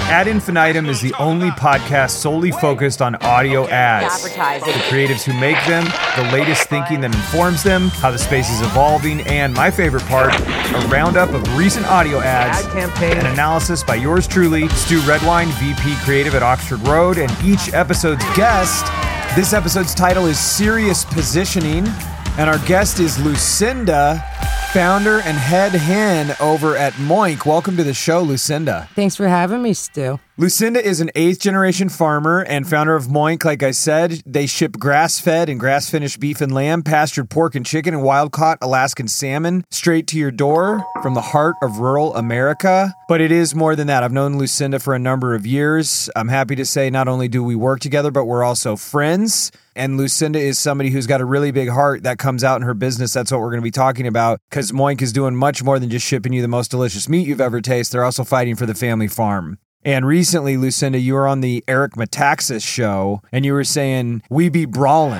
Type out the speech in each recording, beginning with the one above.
Ad Infinitum is the only podcast solely focused on audio ads. Advertising. The creatives who make them, the latest thinking that informs them, how the space is evolving, and my favorite part, a roundup of recent audio ads, Ad campaign. an analysis by yours truly, Stu Redwine, VP Creative at Oxford Road, and each episode's guest. This episode's title is Serious Positioning, and our guest is Lucinda, founder and head hen over at Moink. Welcome to the show, Lucinda. Thanks for having me, Stu. Lucinda is an 8th generation farmer and founder of Moink. Like I said, they ship grass-fed and grass-finished beef and lamb, pastured pork and chicken, and wild-caught Alaskan salmon straight to your door from the heart of rural America. But it is more than that. I've known Lucinda for a number of years. I'm happy to say not only do we work together, but we're also friends. And Lucinda is somebody who's got a really big heart that comes out in her business. That's what we're going to be talking about, because Moink is doing much more than just shipping you the most delicious meat you've ever tasted. They're also fighting for the family farm. And recently, Lucinda, you were on the Eric Metaxas show, and you were saying, we be brawling.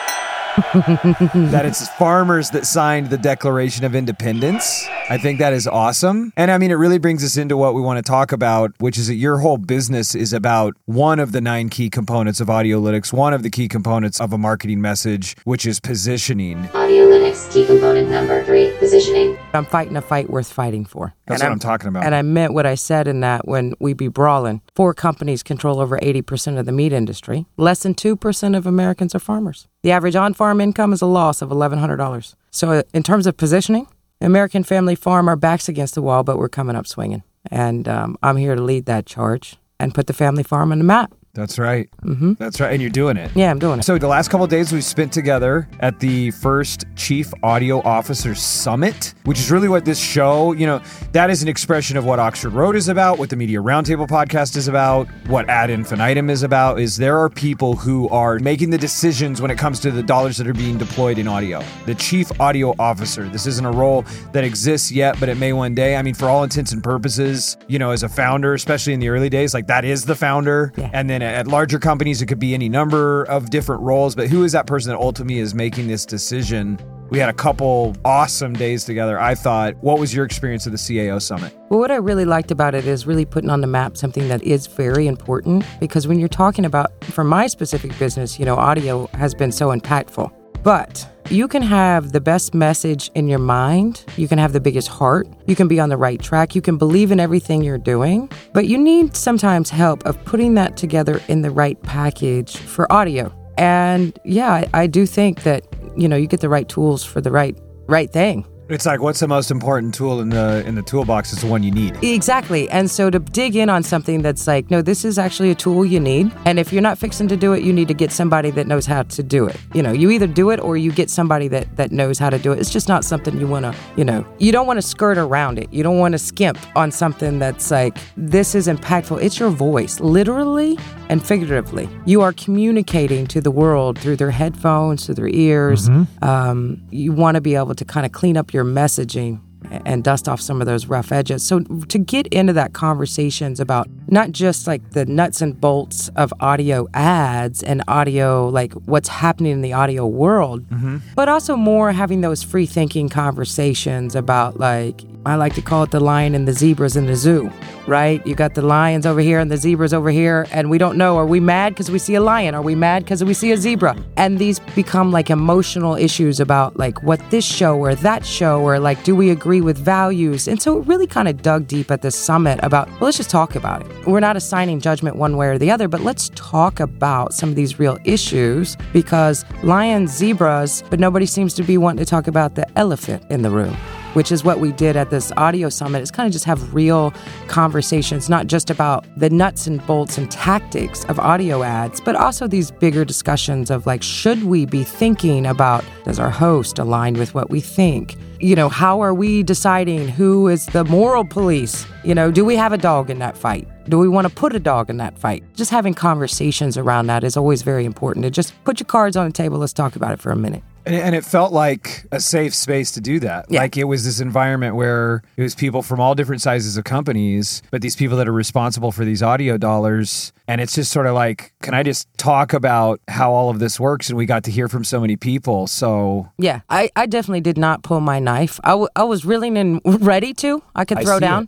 That it's farmers that signed the Declaration of Independence. I think that is awesome. And I mean, it really brings us into what we want to talk about, which is that your whole business is about one of the 9 key components of Audiolytics, one of the key components of a marketing message, which is positioning. Audiolytics key component number 3, positioning. I'm fighting a fight worth fighting for. That's what I'm talking about. And I meant what I said in that when we be brawling. 4 companies control over 80% of the meat industry. Less than 2% of Americans are farmers. The average on-farm income is a loss of $1,100. So in terms of positioning, American Family Farm, our back's against the wall, but we're coming up swinging. And I'm here to lead that charge and put the family farm on the map. That's right. Mm-hmm. That's right. And you're doing it. Yeah, I'm doing it. So the last couple of days we've spent together at the first Chief Audio Officers Summit, which is really what this show, that is an expression of what Oxford Road is about, what the Media Roundtable podcast is about, what Ad Infinitum is about, is there are people who are making the decisions when it comes to the dollars that are being deployed in audio. The Chief Audio Officer. This isn't a role that exists yet, but it may one day. I mean, for all intents and purposes, as a founder, especially in the early days, like that is the founder. Yeah. And then at larger companies, it could be any number of different roles, but who is that person that ultimately is making this decision? We had a couple awesome days together, I thought. What was your experience of the CAO Summit? Well, what I really liked about it is really putting on the map something that is very important, because when you're talking about, for my specific business, audio has been so impactful. But you can have the best message in your mind. You can have the biggest heart. You can be on the right track. You can believe in everything you're doing. But you need sometimes help of putting that together in the right package for audio. And yeah, I do think that, you get the right tools for the right thing. It's like, what's the most important tool in the toolbox? It's the one you need. Exactly. And so to dig in on something that's like, no, this is actually a tool you need. And if you're not fixing to do it, you need to get somebody that knows how to do it. You either do it or you get somebody that knows how to do it. It's just not something you want to, you don't want to skirt around it. You don't want to skimp on something that's like, this is impactful. It's your voice, literally and figuratively. You are communicating to the world through their headphones, through their ears. Mm-hmm. You want to be able to kind of clean up your messaging and dust off some of those rough edges. So to get into that conversations about not just like the nuts and bolts of audio ads and audio, like what's happening in the audio world, mm-hmm. but also more having those free thinking conversations about, like, I like to call it the lion and the zebras in the zoo, right? You got the lions over here and the zebras over here, and we don't know, are we mad because we see a lion? Are we mad because we see a zebra? And these become like emotional issues about like what this show or that show, or like, do we agree with values? And so it really kind of dug deep at this summit about, well, let's just talk about it. We're not assigning judgment one way or the other, but let's talk about some of these real issues, because lions, zebras, but nobody seems to be wanting to talk about the elephant in the room, which is what we did at this audio summit. Is kind of just have real conversations, not just about the nuts and bolts and tactics of audio ads, but also these bigger discussions of like, should we be thinking about, does our host align with what we think? How are we deciding who is the moral police? Do we have a dog in that fight? Do we want to put a dog in that fight? Just having conversations around that is always very important. To just put your cards on the table. Let's talk about it for a minute. And it felt like a safe space to do that. Yeah. Like it was this environment where it was people from all different sizes of companies, but these people that are responsible for these audio dollars. And it's just sort of like, can I just talk about how all of this works? And we got to hear from so many people. So yeah, I definitely did not pull my knife. I was willing and ready to. I could throw down.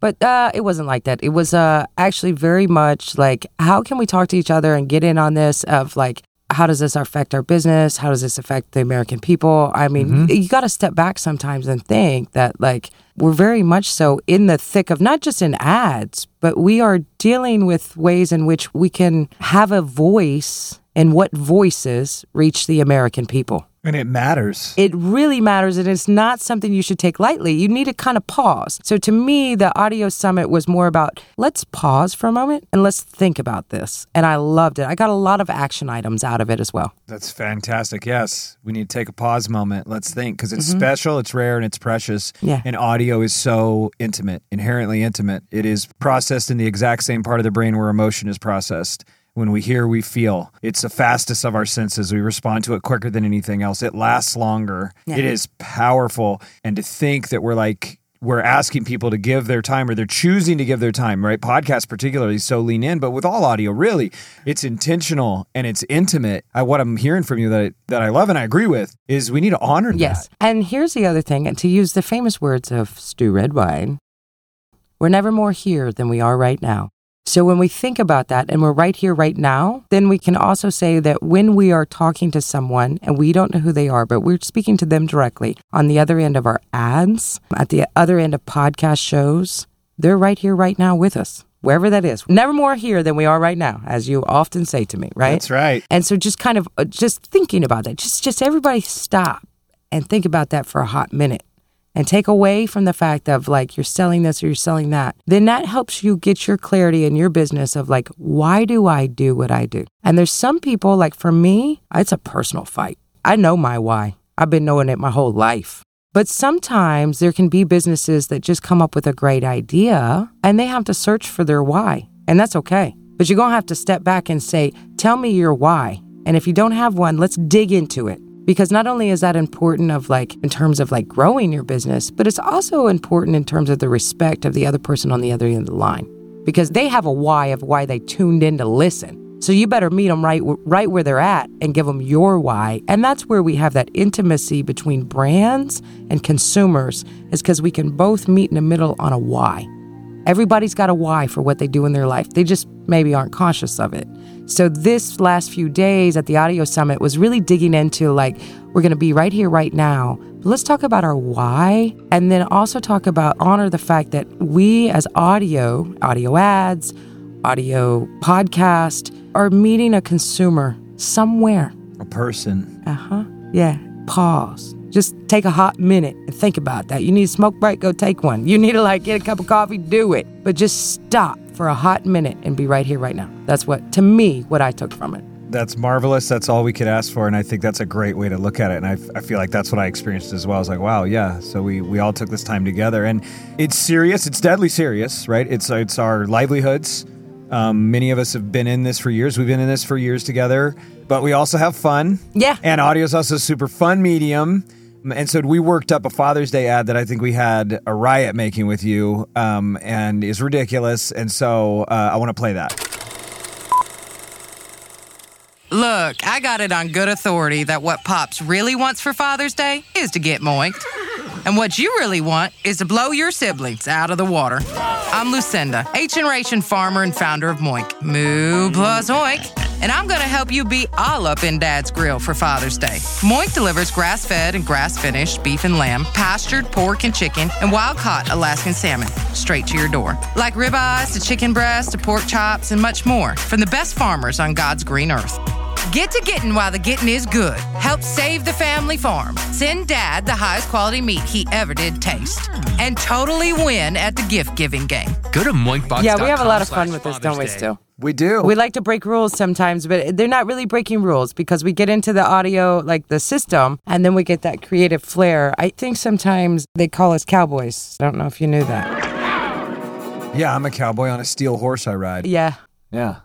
But it wasn't like that. It was actually very much like, how can we talk to each other and get in on this of like, how does this affect our business? How does this affect the American people? I mean, you got to step back sometimes and think that like we're very much so in the thick of not just in ads, but we are dealing with ways in which we can have a voice and what voices reach the American people. And it matters. It really matters, and it's not something you should take lightly. You need to kind of pause. So to me, the audio summit was more about, let's pause for a moment and let's think about this. And I loved it. I got a lot of action items out of it as well. That's fantastic. Yes. We need to take a pause moment. Let's think, because it's special, it's rare, and it's precious. Yeah. And audio is so intimate, inherently intimate. It is processed in the exact same part of the brain where emotion is processed. When we hear, we feel. It's the fastest of our senses. We respond to it quicker than anything else. It lasts longer. Yeah. It is powerful. And to think that we're asking people to give their time, or they're choosing to give their time, right? Podcasts particularly so lean in, but with all audio, really, it's intentional and it's intimate. What I'm hearing from you that I love and I agree with is we need to honor Yes. that. And here's the other thing, and to use the famous words of Stu Redwine, we're never more here than we are right now. So when we think about that and we're right here, right now, then we can also say that when we are talking to someone and we don't know who they are, but we're speaking to them directly on the other end of our ads, at the other end of podcast shows, they're right here, right now with us, wherever that is. Never more here than we are right now, as you often say to me, right? That's right. And so just kind of just thinking about that, just everybody stop and think about that for a hot minute. And take away from the fact of like you're selling this or you're selling that, then that helps you get your clarity in your business of like, why do I do what I do? And there's some people, like for me, it's a personal fight. I know my why. I've been knowing it my whole life. But sometimes there can be businesses that just come up with a great idea and they have to search for their why. And that's okay. But you're going to have to step back and say, tell me your why. And if you don't have one, let's dig into it. Because not only is that important of like in terms of like growing your business, but it's also important in terms of the respect of the other person on the other end of the line. Because they have a why of why they tuned in to listen. So you better meet them right where they're at and give them your why. And that's where we have that intimacy between brands and consumers, is because we can both meet in the middle on a why. Everybody's got a why for what they do in their life. They just maybe aren't conscious of it. So this last few days at the Audio Summit was really digging into like, we're going to be right here, right now. But let's talk about our why, and then also talk about, honor the fact that we as audio ads, audio podcast, are meeting a consumer somewhere. A person. Yeah. Pause. Just take a hot minute and think about that. You need a smoke break, go take one. You need to like get a cup of coffee, do it. But just stop for a hot minute and be right here, right now. That's what I took from it. That's marvelous. That's all we could ask for. And I think that's a great way to look at it. And I feel like that's what I experienced as well. I was like, wow, yeah. So we all took this time together. And it's serious. It's deadly serious, right? It's our livelihoods. Many of us have been in this for years. We've been in this for years together. But we also have fun. Yeah. And audio is also a super fun medium. And so we worked up a Father's Day ad that I think we had a riot making with you, and is ridiculous. And so I want to play that. Look, I got it on good authority that what Pops really wants for Father's Day is to get moinked. And what you really want is to blow your siblings out of the water. I'm Lucinda, 8th-generation farmer and founder of Moink. Moo plus oink. And I'm going to help you be all up in Dad's grill for Father's Day. Moink delivers grass-fed and grass-finished beef and lamb, pastured pork and chicken, and wild-caught Alaskan salmon straight to your door. Like ribeyes to chicken breast to pork chops and much more from the best farmers on God's green earth. Get to getting while the getting is good. Help save the family farm. Send Dad the highest quality meat he ever did taste. And totally win at the gift-giving game. Go to moinkbox.com. Yeah, we have a lot of fun with this, don't we, Stu? We do. We like to break rules sometimes, but they're not really breaking rules because we get into the audio, like the system, and then we get that creative flair. I think sometimes they call us cowboys. I don't know if you knew that. Yeah, I'm a cowboy on a steel horse I ride. Yeah. Yeah.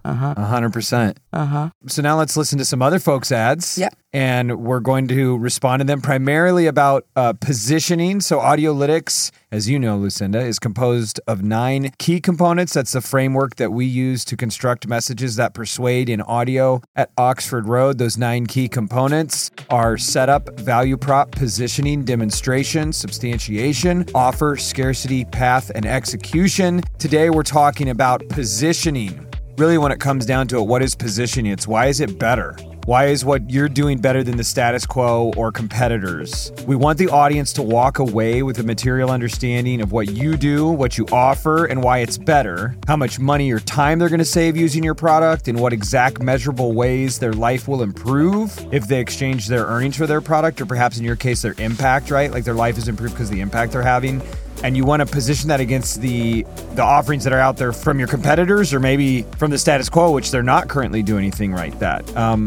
100%. So now let's listen to some other folks' ads. Yep. And we're going to respond to them primarily about positioning. So Audiolytics, as you know, Lucinda, is composed of 9 key components. That's the framework that we use to construct messages that persuade in audio at Oxford Road. Those 9 key components are setup, value prop, positioning, demonstration, substantiation, offer, scarcity, path, and execution. Today we're talking about positioning. Really, when it comes down to it, what is positioning? It's why is it better? Why is what you're doing better than the status quo or competitors? We want the audience to walk away with a material understanding of what you do, what you offer, and why it's better, how much money or time they're going to save using your product, and what exact measurable ways their life will improve if they exchange their earnings for their product, or perhaps in your case, their impact, right? Like their life is improved because of the impact they're having. And you want to position that against the offerings that are out there from your competitors or maybe from the status quo, which they're not currently doing anything like that.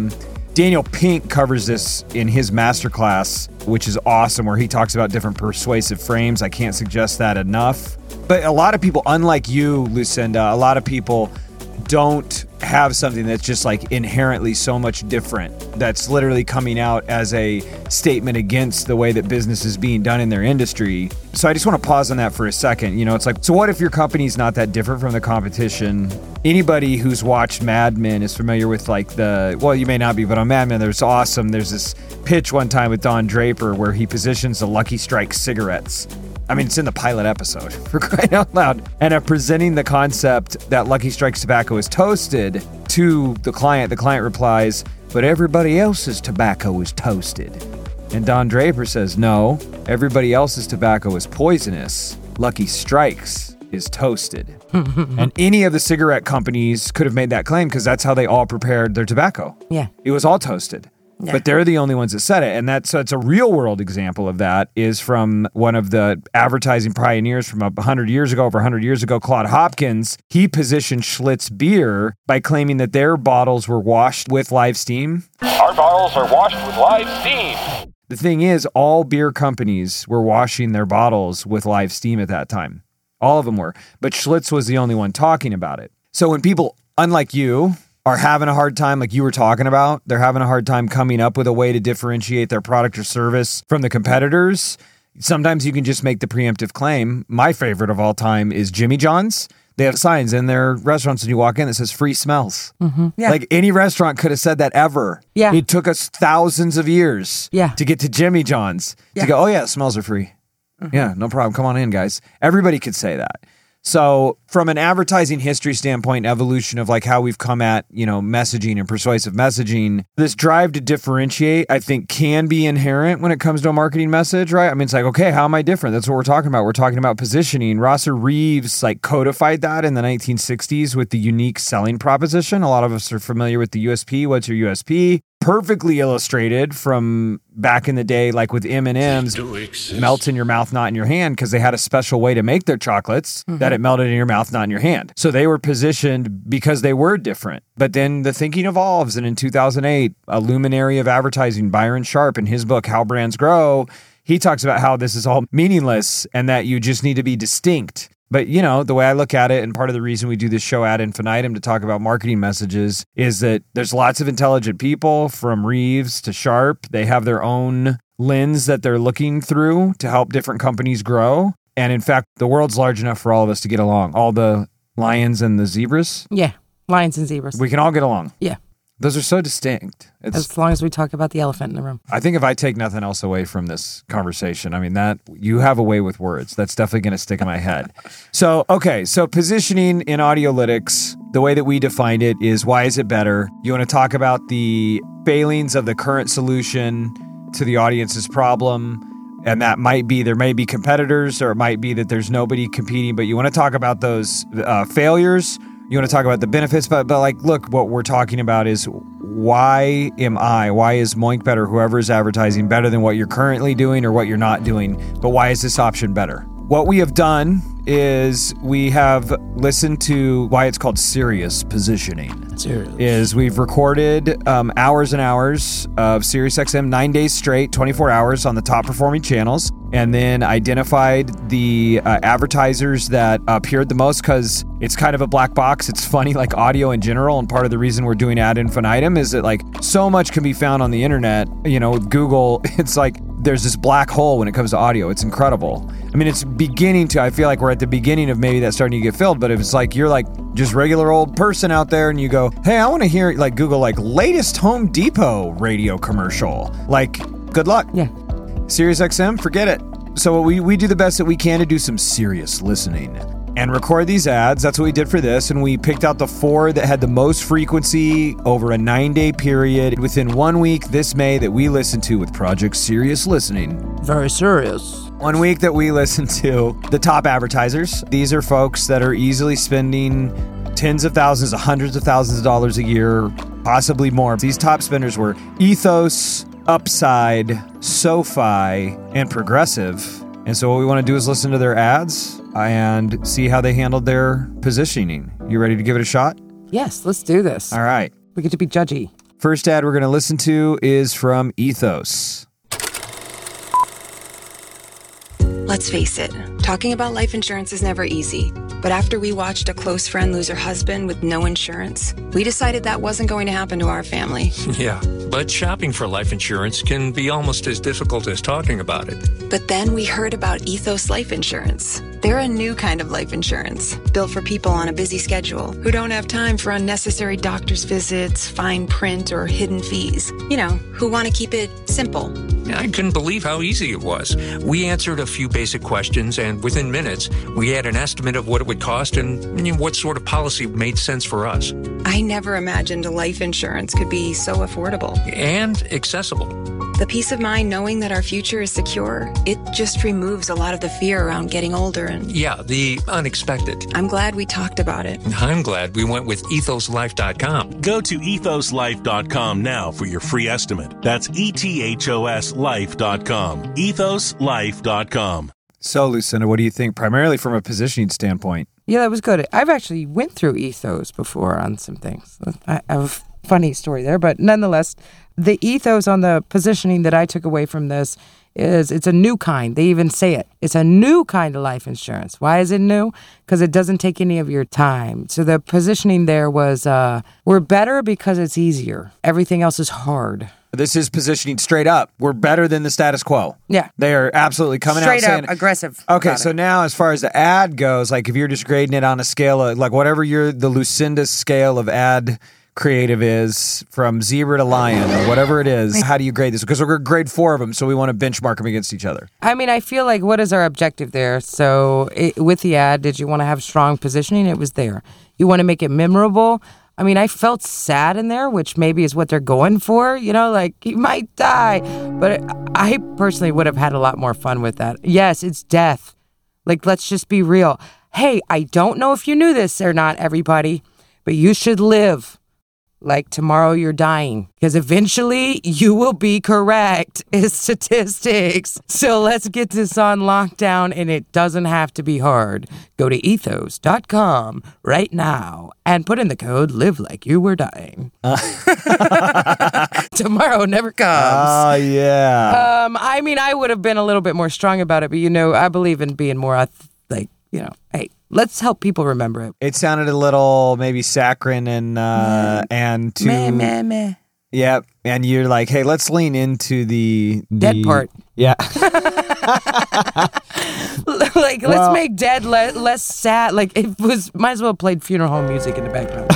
Daniel Pink covers this in his masterclass, which is awesome, where he talks about different persuasive frames. I can't suggest that enough. But a lot of people, unlike you, Lucinda, a lot of people don't have something that's just like inherently so much different, that's literally coming out as a statement against the way that business is being done in their industry. So I just want to pause on that for a second. You know, it's like, so what if your company's not that different from the competition? Anybody who's watched Mad Men is familiar with like well, you may not be, but on Mad Men, there's this pitch one time with Don Draper where he positions the Lucky Strike cigarettes. I mean, it's in the pilot episode, for crying out loud. And presenting the concept that Lucky Strike's tobacco is toasted to the client replies, but everybody else's tobacco is toasted. And Don Draper says, no, everybody else's tobacco is poisonous. Lucky Strike's is toasted. And any of the cigarette companies could have made that claim because that's how they all prepared their tobacco. Yeah. It was all toasted. Yeah. But they're the only ones that said it. And so it's a real world example of that is from one of the advertising pioneers from over 100 years ago, Claude Hopkins. He positioned Schlitz beer by claiming that their bottles were washed with live steam. Our bottles are washed with live steam. The thing is, all beer companies were washing their bottles with live steam at that time. All of them were. But Schlitz was the only one talking about it. So when people, unlike you, are having a hard time, like you were talking about, they're having a hard time coming up with a way to differentiate their product or service from the competitors, sometimes you can just make the preemptive claim. My favorite of all time is Jimmy John's. They have signs in their restaurants when you walk in that says free smells. Mm-hmm. Yeah. Like any restaurant could have said that ever. Yeah. It took us thousands of years to get to Jimmy John's to go, oh yeah, smells are free. Mm-hmm. Yeah, no problem. Come on in, guys. Everybody could say that. So from an advertising history standpoint, evolution of like how we've come at, messaging and persuasive messaging, this drive to differentiate, I think can be inherent when it comes to a marketing message, right? I mean, it's like, okay, how am I different? That's what we're talking about. We're talking about positioning. Rosser Reeves like codified that in the 1960s with the unique selling proposition. A lot of us are familiar with the USP. What's your USP? Perfectly illustrated from back in the day, like with M&M's, melts in your mouth, not in your hand, because they had a special way to make their chocolates that it melted in your mouth, not in your hand. So they were positioned because they were different. But then the thinking evolves, and in 2008, a luminary of advertising, Byron Sharp, in his book, How Brands Grow, he talks about how this is all meaningless and that you just need to be distinct. But, the way I look at it, and part of the reason we do this show ad infinitum to talk about marketing messages is that there's lots of intelligent people from Reeves to Sharp. They have their own lens that they're looking through to help different companies grow. And in fact, the world's large enough for all of us to get along. All the lions and the zebras. Yeah, lions and zebras. We can all get along. Yeah. Those are so distinct. As long as we talk about the elephant in the room. I think if I take nothing else away from this conversation, I mean, that you have a way with words. That's definitely going to stick in my head. So positioning in Audiolytics, the way that we defined it is, why is it better? You want to talk about the failings of the current solution to the audience's problem. And that might be, there may be competitors, or it might be that there's nobody competing, but you want to talk about those failures. You want to talk about the benefits, but like, look, what we're talking about is why is Moink better, whoever is advertising, better than what you're currently doing or what you're not doing, but why is this option better? What we have done is we have listened to why it's called Sirius Positioning. Is we've recorded hours and hours of SiriusXM 9 days straight, 24 hours on the top performing channels, and then identified the advertisers that appeared the most because it's kind of a black box. It's funny, like audio in general, and part of the reason we're doing ad infinitum is that like so much can be found on the internet. With Google, it's like there's this black hole when it comes to audio. It's incredible. I mean, it's beginning to, I feel like we're at the beginning of maybe that starting to get filled, but if it's like you're like just regular old person out there and you go, hey, I want to hear like Google like latest Home Depot radio commercial, like good luck. Yeah. SiriusXM, forget it. So we do the best that we can to do some serious listening and record these ads. That's what we did for this, and we picked out the 4 that had the most frequency over a 9-day period within 1 week this May that we listened to with Project Serious Listening. Very serious. 1 week that we listened to the top advertisers. These are folks that are easily spending tens of thousands, hundreds of thousands of dollars a year, possibly more. These top spenders were Ethos, Upside, SoFi, and Progressive. And so what we want to do is listen to their ads and see how they handled their positioning. You ready to give it a shot? Yes, let's do this. All right. We get to be judgy. First ad we're going to listen to is from Ethos. Let's face it, talking about life insurance is never easy. But after we watched a close friend lose her husband with no insurance, we decided that wasn't going to happen to our family. Yeah, but shopping for life insurance can be almost as difficult as talking about it. But then we heard about Ethos Life Insurance. They're a new kind of life insurance, built for people on a busy schedule who don't have time for unnecessary doctor's visits, fine print, or hidden fees. Who want to keep it simple. I couldn't believe how easy it was. We answered a few basic questions, and within minutes, we had an estimate of what it would cost and what sort of policy made sense for us. I never imagined life insurance could be so affordable. And accessible. The peace of mind knowing that our future is secure, it just removes a lot of the fear around getting older and... Yeah, the unexpected. I'm glad we talked about it. I'm glad we went with ethoslife.com. Go to ethoslife.com now for your free estimate. That's ethoslife.com. ethoslife.com. So, Lucinda, what do you think, primarily from a positioning standpoint? Yeah, that was good. I've actually went through Ethos before on some things. I have a funny story there, but nonetheless, the ethos on the positioning that I took away from this is it's a new kind. They even say it. It's a new kind of life insurance. Why is it new? Because it doesn't take any of your time. So the positioning there was, we're better because it's easier. Everything else is hard. This is positioning straight up. We're better than the status quo. Yeah. They are absolutely coming straight out saying... up, aggressive. Okay, so now as far as the ad goes, like if you're just grading it on a scale of, like whatever the Lucinda scale of ad creative is, from zebra to lion or whatever it is, how do you grade this? Because we're going to grade 4 of them, so we want to benchmark them against each other. I mean, I feel like what is our objective there? So with the ad, did you want to have strong positioning? It was there. You want to make it memorable? I mean, I felt sad in there, which maybe is what they're going for, like he might die. But I personally would have had a lot more fun with that. Yes, it's death. Like, let's just be real. Hey, I don't know if you knew this or not, everybody, but you should live like tomorrow you're dying, because eventually you will be correct. It's statistics. So let's get this on lockdown, and it doesn't have to be hard. Go to ethos.com right now and put in the code live like you were dying. Tomorrow never comes. Oh, yeah. I mean, I would have been a little bit more strong about it, but I believe in being more hey, let's help people remember it. It sounded a little maybe saccharine and too... Meh. Yeah, and you're like, hey, let's lean into the dead part. Yeah. Let's make dead less sad. Like, it was, might as well have played funeral home music in the background.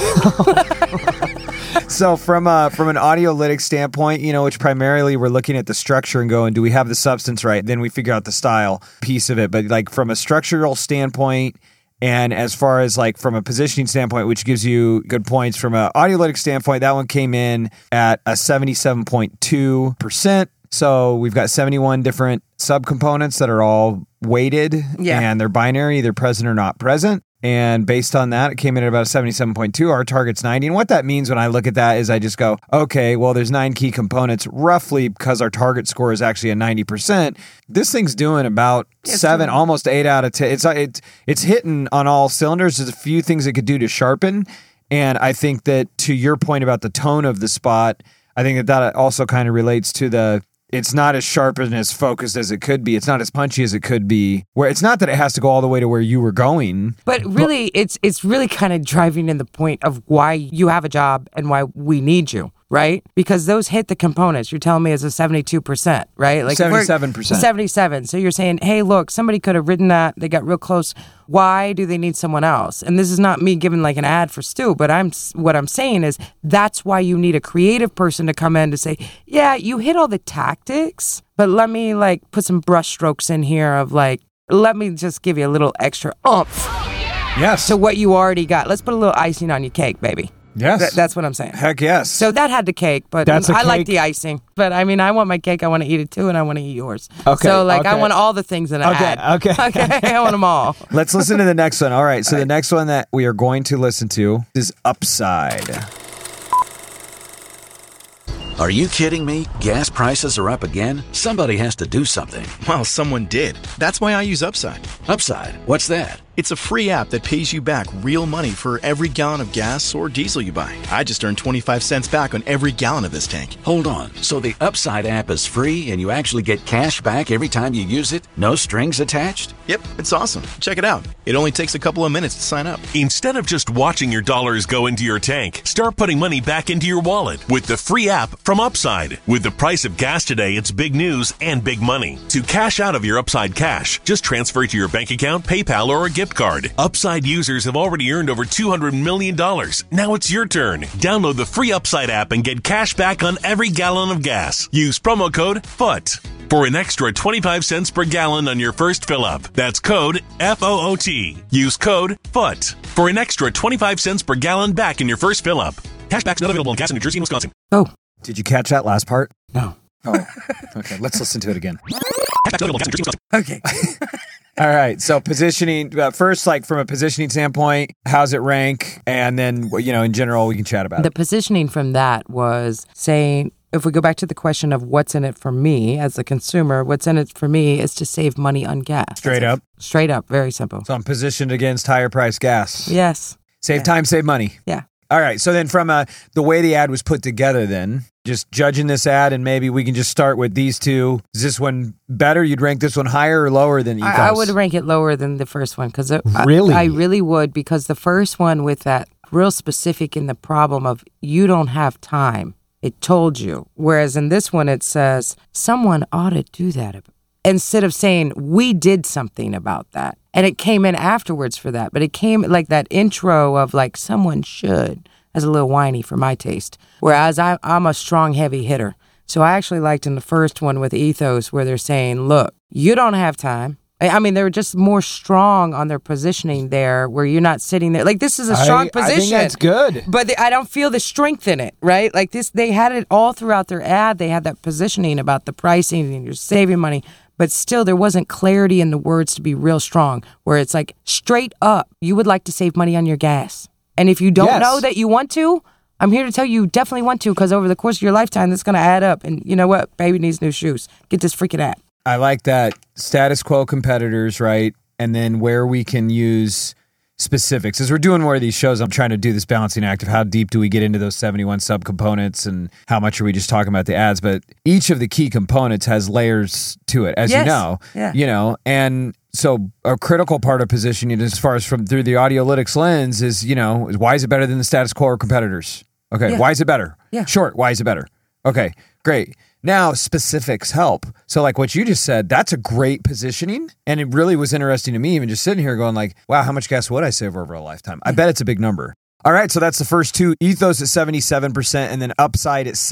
So from an audiolytics standpoint, which primarily we're looking at the structure and going, do we have the substance right? Then we figure out the style piece of it. But like from a structural standpoint, and as far as like from a positioning standpoint, which gives you good points from an audiolytics standpoint, that one came in at a 77.2%. So we've got 71 different subcomponents that are all weighted, and they're binary, either present or not present. And based on that, it came in at about a 77.2. Our target's 90. And what that means when I look at that is I just go, okay, well, there's 9 key components roughly because our target score is actually a 90%. This thing's doing about 7, almost 8 out of 10. It's hitting on all cylinders. There's a few things it could do to sharpen. And I think that to your point about the tone of the spot, I think that also kind of relates to it's not as sharp and as focused as it could be. It's not as punchy as it could be. Where it's not that it has to go all the way to where you were going. But really, it's really kind of driving in the point of why you have a job and why we need you, right? Because those hit the components. You're telling me it's a 72%, right? Like 77%. 77. So you're saying, hey, look, somebody could have written that. They got real close. Why do they need someone else? And this is not me giving like an ad for Stu, but what I'm saying is that's why you need a creative person to come in to say, yeah, you hit all the tactics, but let me like put some brush strokes in here of like, let me just give you a little extra oomph. Yes. To what you already got. Let's put a little icing on your cake, baby. Yes. That's what I'm saying. Heck yes. So that had the cake, but I like the icing. But I mean, I want my cake. I want to eat it too, and I want to eat yours. Okay. So I want all the things in an ad. Okay. I want them all. Let's listen to the next one. All right. So the next one that we are going to listen to is Upside. Are you kidding me? Gas prices are up again? Somebody has to do something. Well, someone did. That's why I use Upside. Upside? What's that? It's a free app that pays you back real money for every gallon of gas or diesel you buy. I just earned 25 cents back on every gallon of this tank. Hold on. So the Upside app is free and you actually get cash back every time you use it? No strings attached? Yep, it's awesome. Check it out. It only takes a couple of minutes to sign up. Instead of just watching your dollars go into your tank, start putting money back into your wallet with the free app from Upside. With the price of gas today, it's big news and big money. To cash out of your Upside cash, just transfer it to your bank account, PayPal, or a gift card. Upside users have already earned over $200 million. Now it's your turn. Download the free Upside app and get cash back on every gallon of gas. Use promo code FOOT for an extra 25 cents per gallon on your first fill-up. That's code FOOT. Use code FOOT for an extra 25 cents per gallon back in your first fill-up. Cashback's not available in gas in New Jersey and Wisconsin. Oh. Did you catch that last part? No. Oh. Okay, let's listen to it again. Cashback's not available in gas in New Jersey and Wisconsin. Okay. All right. So positioning, first, like from a positioning standpoint, how's it rank? And then, in general, we can chat about The it. positioning from that was saying, if we go back to the question of what's in it for me as a consumer, what's in it for me is to save money on gas. Straight up. Straight up. Very simple. So I'm positioned against higher price gas. Yes. Save time, save money. Yeah. All right. So then from the way the ad was put together then, just judging this ad, and maybe we can just start with these two. Is this one better? You'd rank this one higher or lower than Ethos? I would rank it lower than the first one because Really? I really would, because the first one with that real specific in the problem of you don't have time. It told you. Whereas in this one, it says someone ought to do that. Instead of saying we did something about that. And it came in afterwards for that. But it came like that intro of like someone should. As a little whiny for my taste. Whereas I'm a strong, heavy hitter. So I actually liked in the first one with Ethos where they're saying, look, you don't have time. I mean, they were just more strong on their positioning there where you're not sitting there. Like, this is a strong position. I think that's good. But I don't feel the strength in it, right? Like this, they had it all throughout their ad. They had that positioning about the pricing and you're saving money. But still, there wasn't clarity in the words to be real strong where it's like straight up, you would like to save money on your gas. And if you don't know that you want to, I'm here to tell you definitely want to, because over the course of your lifetime, that's going to add up. And you know what? Baby needs new shoes. Get this freaking app. I like that. Status quo competitors, right? And then where we can use specifics. As we're doing more of these shows, I'm trying to do this balancing act of how deep do we get into those 71 subcomponents and how much are we just talking about the ads. But each of the key components has layers to it, as you know. Yeah. And so a critical part of positioning as far as from through the Audiolytics lens is, why is it better than the status quo or competitors? Okay. Yeah. Why is it better? Yeah. Short. Why is it better? Okay, great. Now specifics help. So like what you just said, that's a great positioning. And it really was interesting to me, even just sitting here going like, wow, how much gas would I save over a lifetime? I bet it's a big number. All right, so that's the first two. Ethos at 77% and then Upside at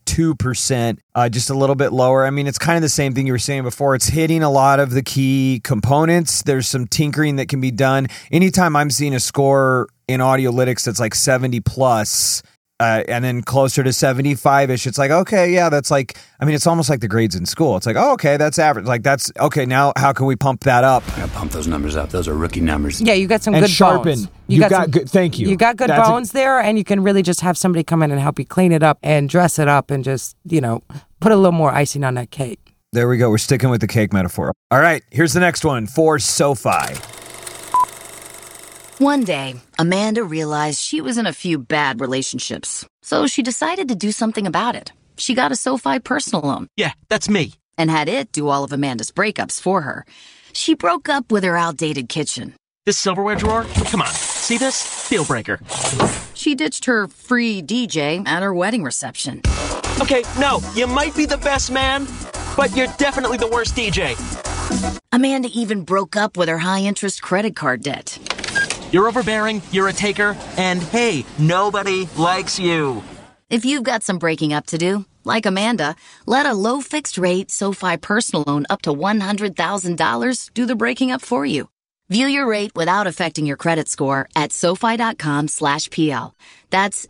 72%, just a little bit lower. I mean, it's kind of the same thing you were saying before. It's hitting a lot of the key components. There's some tinkering that can be done. Anytime I'm seeing a score in Audiolytics that's like 70 plus, And then closer to 75-ish, it's like, okay, yeah, that's like, I mean, it's almost like the grades in school. It's like, oh, okay, that's average. Like, that's, okay, now how can we pump that up? I gotta pump those numbers up. Those are rookie numbers. Yeah, you got some And good sharpen. bones. You got good, thank you. You got good bones there, and you can really just have somebody come in and help you clean it up and dress it up and just, put a little more icing on that cake. There we go. We're sticking with the cake metaphor. All right, here's the next one for SoFi. One day, Amanda realized she was in a few bad relationships, so she decided to do something about it. She got a SoFi personal loan. Yeah, that's me. And had it do all of Amanda's breakups for her. She broke up with her outdated kitchen. This silverware drawer? Come on, see this? Deal breaker. She ditched her free DJ at her wedding reception. Okay, no, you might be the best man, but you're definitely the worst DJ. Amanda even broke up with her high-interest credit card debt. You're overbearing, you're a taker, and hey, nobody likes you. If you've got some breaking up to do, like Amanda, let a low fixed rate SoFi personal loan up to $100,000 do the breaking up for you. View your rate without affecting your credit score at SoFi.com/PL. That's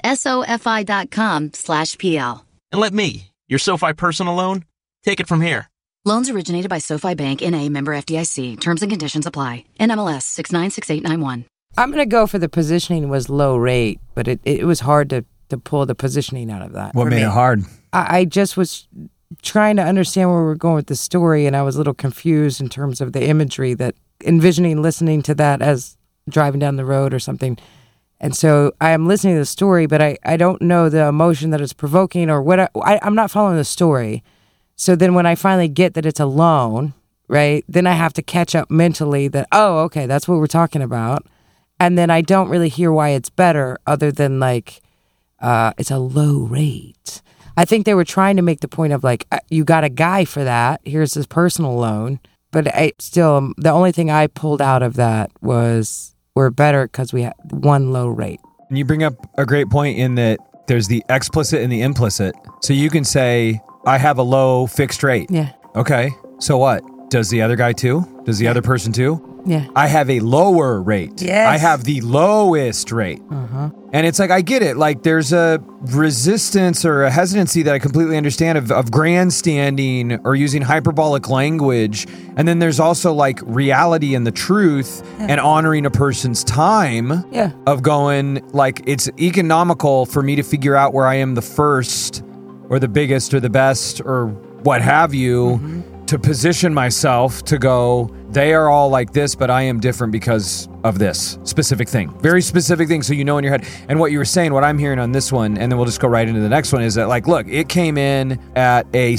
SoFi.com/PL. And let me, your SoFi personal loan, take it from here. Loans originated by SoFi Bank, N.A., member FDIC. Terms and conditions apply. NMLS 696891. I'm going to go for the positioning was low rate, but it was hard to pull the positioning out of that. What made it hard? I just was trying to understand where we're going with the story, and I was a little confused in terms of the imagery that envisioning listening to that as driving down the road or something. And so I am listening to the story, but I don't know the emotion that it's provoking or what. I'm not following the story. So then when I finally get that it's a loan, right, then I have to catch up mentally that, oh, okay, that's what we're talking about. And then I don't really hear why it's better other than like it's a low rate. I think they were trying to make the point of like, you got a guy for that. Here's his personal loan. But the only thing I pulled out of that was we're better because we had one low rate. And you bring up a great point in that there's the explicit and the implicit. So you can say, I have a low fixed rate. Yeah. Okay. So what? Does the other guy too? Does the other person too? Yeah. I have a lower rate. Yes. I have the lowest rate. Uh-huh. And it's like, I get it. Like there's a resistance or a hesitancy that I completely understand of grandstanding or using hyperbolic language. And then there's also like reality and the truth and honoring a person's time of going like, it's economical for me to figure out where I am the first or the biggest or the best or what have you to position myself to go, they are all like this, but I am different because of this specific thing. Very specific thing, so you know in your head. And what you were saying, what I'm hearing on this one, and then we'll just go right into the next one, is that like, look, it came in at a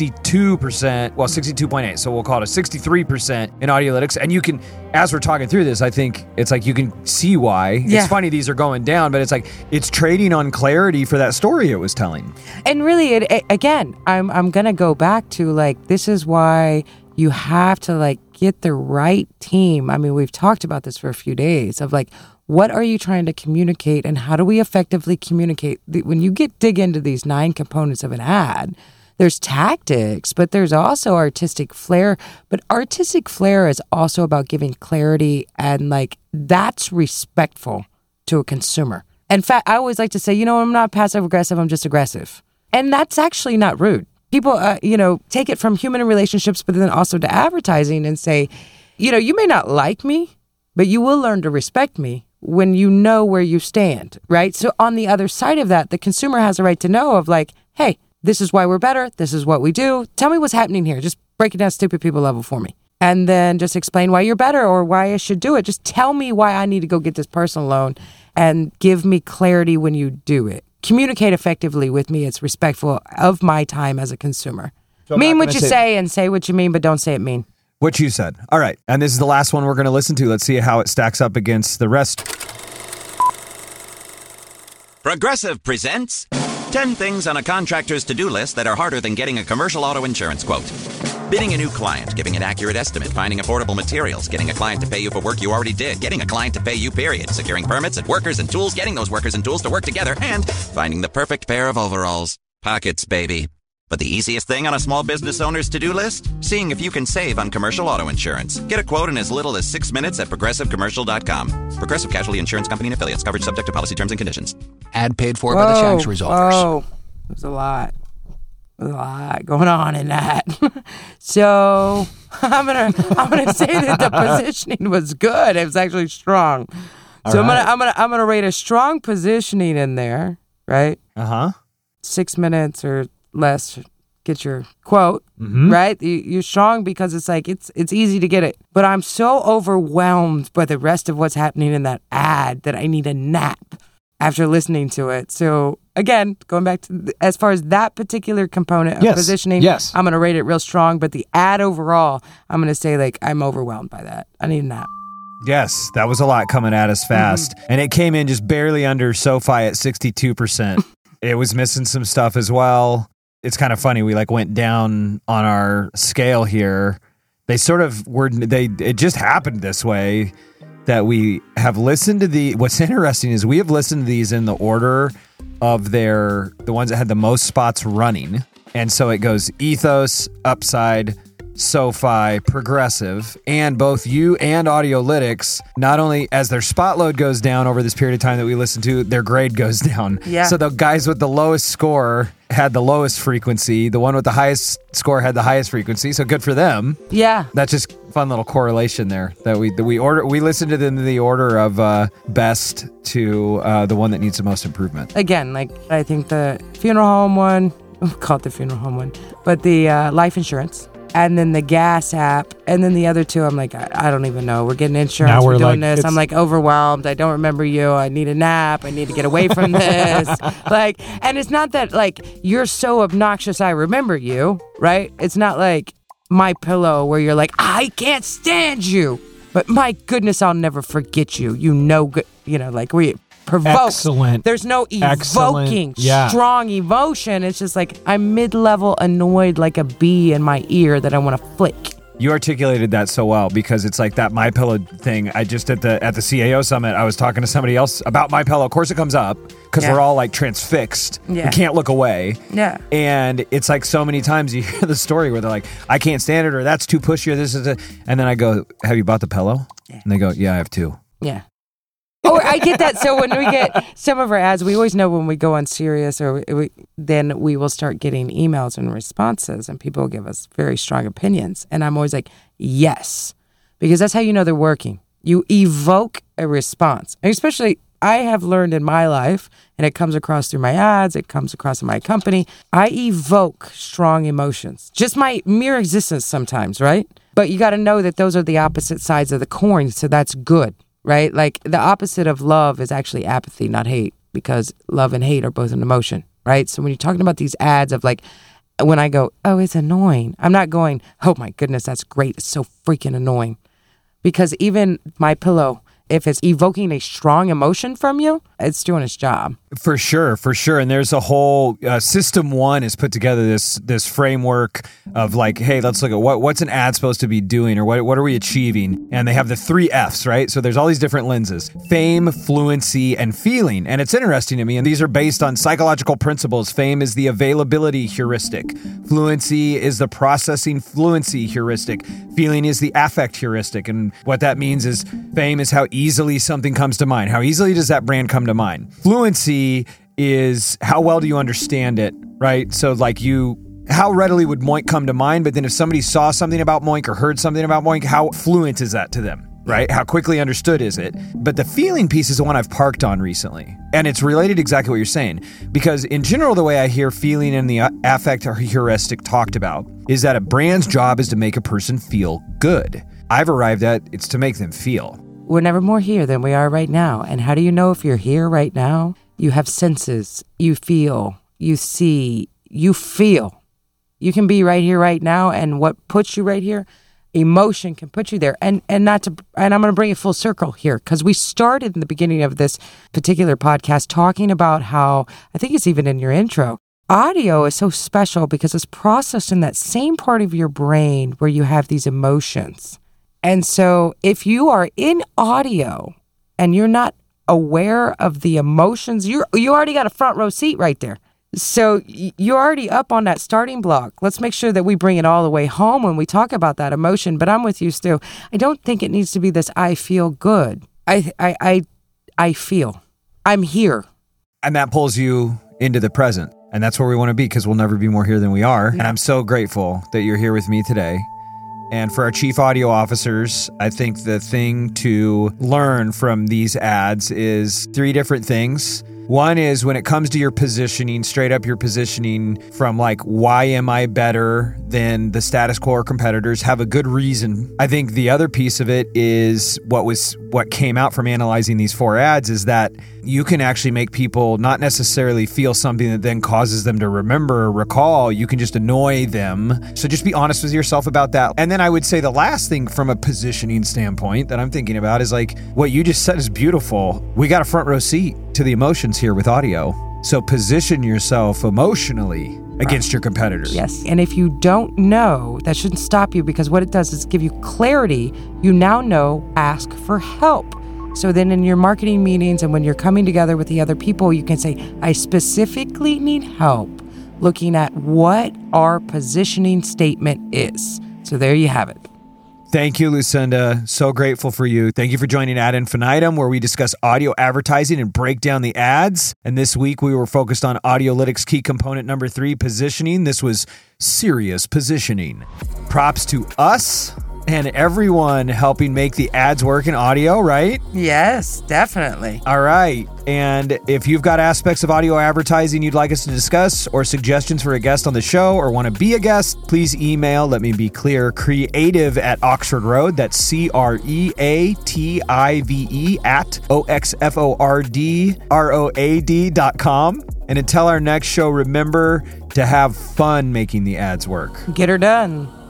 62%, well, 62.8, so we'll call it a 63% in Audiolytics. And you can, as we're talking through this, I think it's like you can see why. Yeah. It's funny these are going down, but it's like, it's trading on clarity for that story it was telling. And really, again, I'm going to go back to like, this is why you have to like get the right team. I mean, we've talked about this for a few days of like, what are you trying to communicate and how do we effectively communicate? When you dig into these 9 components of an ad, there's tactics, but there's also artistic flair. But artistic flair is also about giving clarity and like, that's respectful to a consumer. In fact, I always like to say, I'm not passive aggressive, I'm just aggressive. And that's actually not rude. People, take it from human relationships, but then also to advertising and say, you may not like me, but you will learn to respect me when you know where you stand, right? So on the other side of that, the consumer has a right to know of like, hey, this is why we're better. This is what we do. Tell me what's happening here. Just break it down stupid people level for me. And then just explain why you're better or why I should do it. Just tell me why I need to go get this personal loan and give me clarity when you do it. Communicate effectively with me. It's respectful of my time as a consumer. So mean what you say and say what you mean, but don't say it mean. What you said. All right. And this is the last one we're going to listen to. Let's see how it stacks up against the rest. Progressive presents 10 things on a contractor's to-do list that are harder than getting a commercial auto insurance quote. Bidding a new client, giving an accurate estimate, finding affordable materials, getting a client to pay you for work you already did, getting a client to pay you, period, securing permits and workers and tools, getting those workers and tools to work together, and finding the perfect pair of overalls. Pockets, baby. But the easiest thing on a small business owner's to-do list? Seeing if you can save on commercial auto insurance. Get a quote in as little as 6 minutes at ProgressiveCommercial.com. Progressive Casualty Insurance Company and Affiliates. Coverage subject to policy terms and conditions. Ad paid for by the tax resolvers. Whoa. There's a lot going on in that. So I'm gonna say that the positioning was good. It was actually strong. So I'm gonna rate a strong positioning in there, right? 6 minutes or less. Get your quote, right? You're strong because it's like it's easy to get it. But I'm so overwhelmed by the rest of what's happening in that ad that I need a nap after listening to it. So again, going back to as far as that particular component of positioning, I'm going to rate it real strong. But the ad overall, I'm going to say like I'm overwhelmed by that. I need a nap. Yes, that was a lot coming at us fast. And it came in just barely under SoFi at 62%. It was missing some stuff as well. It's kind of funny. We like went down on our scale here. They sort of were, it just happened this way that we have listened to what's interesting is we have listened to these in the order of the ones that had the most spots running. And so it goes Ethos, Upside, SoFi, Progressive, and both you and Audiolytics, not only as their spot load goes down over this period of time that we listen to, their grade goes down. Yeah. So the guys with the lowest score had the lowest frequency. The one with the highest score had the highest frequency. So good for them. Yeah. That's just fun little correlation there that we listened to them in the order of best to the one that needs the most improvement. Again, like I think the funeral home one, we'll call it the funeral home one, but the life insurance. And then the gas app, and then the other two, I'm like, I don't even know. We're getting insurance. Now we're doing this. I'm like overwhelmed. I don't remember you. I need a nap. I need to get away from this. And it's not that like you're so obnoxious. I remember you, right? It's not like My Pillow where you're like, I can't stand you, but my goodness, I'll never forget you. Like we provoke. Excellent. There's no evoking strong emotion. It's just like I'm mid-level annoyed like a bee in my ear that I want to flick. You articulated that so well because it's like that My Pillow thing. I just at the CAO summit, I was talking to somebody else about My Pillow. Of course, it comes up because we're all like transfixed. Yeah. We can't look away. Yeah. And it's like so many times you hear the story where they're like, "I can't stand it," or "That's too pushy," or "This is," and then I go, "Have you bought the pillow?" Yeah. And they go, "Yeah, I have two." Yeah. Oh, I get that. So when we get some of our ads, we always know when we go on Sirius then we will start getting emails and responses and people will give us very strong opinions. And I'm always like, yes, because that's how you know they're working. You evoke a response. And especially I have learned in my life, and it comes across through my ads, it comes across in my company, I evoke strong emotions. Just my mere existence sometimes, right? But you got to know that those are the opposite sides of the coin, so that's good. Right? Like the opposite of love is actually apathy, not hate, because love and hate are both an emotion, right? So when you're talking about these ads of like, when I go, oh, it's annoying, I'm not going, oh my goodness, that's great. It's so freaking annoying. Because even My Pillow, if it's evoking a strong emotion from you, it's doing its job. For sure. And there's a whole System 1 has put together this framework of like, hey, let's look at what's an ad supposed to be doing or what are we achieving? And they have the 3 F's, right? So there's all these different lenses: fame, fluency, and feeling. And it's interesting to me, and these are based on psychological principles. Fame is the availability heuristic. Fluency is the processing fluency heuristic. Feeling is the affect heuristic. And what that means is fame is how easily something comes to mind. How easily does that brand come to mind? Fluency is how well do you understand it, right? So like how readily would Moink come to mind? But then if somebody saw something about Moink or heard something about Moink, how fluent is that to them, right? How quickly understood is it? But the feeling piece is the one I've parked on recently. And it's related to exactly what you're saying. Because in general, the way I hear feeling and the affect heuristic talked about is that a brand's job is to make a person feel good. I've arrived at it's to make them feel. We're never more here than we are right now. And how do you know if you're here right now? You have senses. You feel. You see. You feel. You can be right here right now, and what puts you right here, emotion can put you there. And I'm going to bring it full circle here, because we started in the beginning of this particular podcast talking about how, I think it's even in your intro, audio is so special because it's processed in that same part of your brain where you have these emotions. And so if you are in audio and you're not aware of the emotions, you already got a front row seat right there. So you're already up on that starting block. Let's make sure that we bring it all the way home when we talk about that emotion. But I'm with you, Stu. I don't think it needs to be this I feel good. I feel. I'm here. And that pulls you into the present. And that's where we want to be, because we'll never be more here than we are. And I'm so grateful that you're here with me today. And for our chief audio officers, I think the thing to learn from these ads is 3 different things. One is when it comes to your positioning, straight up your positioning from like, why am I better than the status quo or competitors? Have a good reason. I think the other piece of it is what came out from analyzing these 4 ads is that you can actually make people not necessarily feel something that then causes them to remember or recall. You can just annoy them. So just be honest with yourself about that. And then I would say the last thing from a positioning standpoint that I'm thinking about is like what you just said is beautiful. We got a front row seat to the emotions here with audio. So position yourself emotionally against your competitors. Yes. And if you don't know, that shouldn't stop you, because what it does is give you clarity. You now know, ask for help. So then in your marketing meetings and when you're coming together with the other people, you can say, I specifically need help looking at what our positioning statement is. So there you have it. Thank you, Lucinda. So grateful for you. Thank you for joining Ad Infinitum, where we discuss audio advertising and break down the ads. And this week we were focused on Audiolytics key component number 3, positioning. This was serious positioning. Props to us and everyone helping make the ads work in audio, right? Yes, definitely. All right. And if you've got aspects of audio advertising you'd like us to discuss or suggestions for a guest on the show or want to be a guest, please email, let me be clear, creative@Oxford Road. That's CREATIVE @OXFORDROAD.com. And until our next show, remember to have fun making the ads work. Get her done.